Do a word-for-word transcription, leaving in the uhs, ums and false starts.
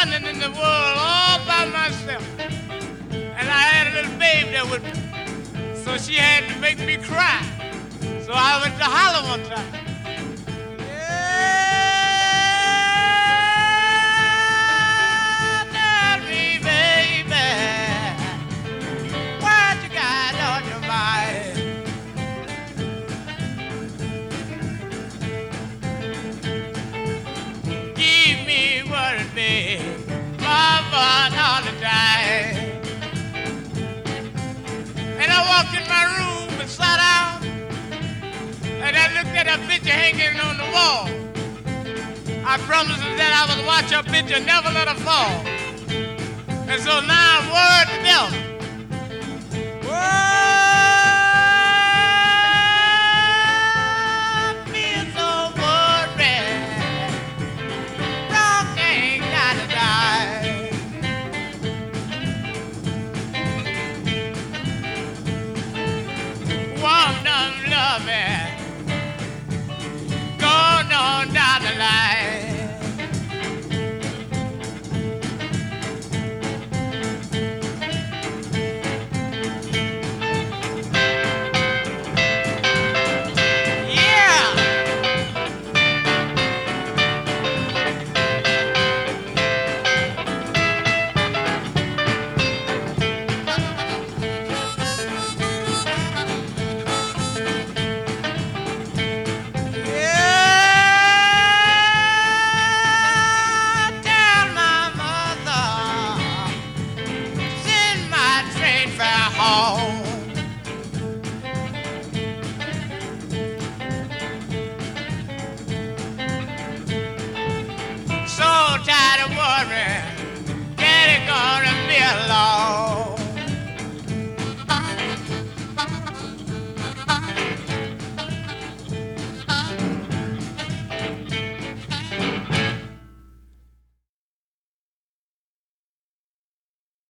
running in the world all by myself. And I had a little baby there with me. So she had to make me cry. So I went to holler one time. In my room and sat down, and I looked at a picture hanging on the wall. I promised her that I would watch her picture, never let her fall. And so now I'm worried to death. Whoa! Daddy gonna be alone.